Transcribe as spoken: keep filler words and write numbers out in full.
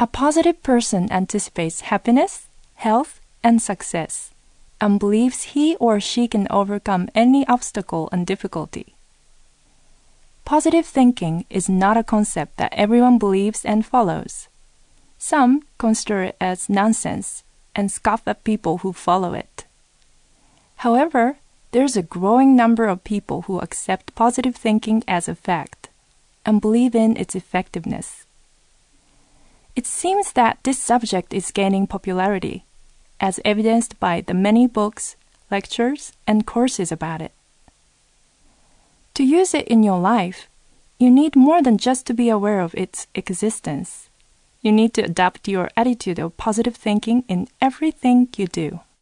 A positive person anticipates happiness, health, and success, and believes he or she can overcome any obstacle and difficulty. Positive thinking is not a concept that everyone believes and follows. Some consider it as nonsense and scoff at people who follow it. However, there's a growing number of people who accept positive thinking as a fact and believe in its effectiveness. It seems that this subject is gaining popularity, as evidenced by the many books, lectures, and courses about it. To use it in your life, you need more than just to be aware of its existence. You need to adopt your attitude of positive thinking in everything you do.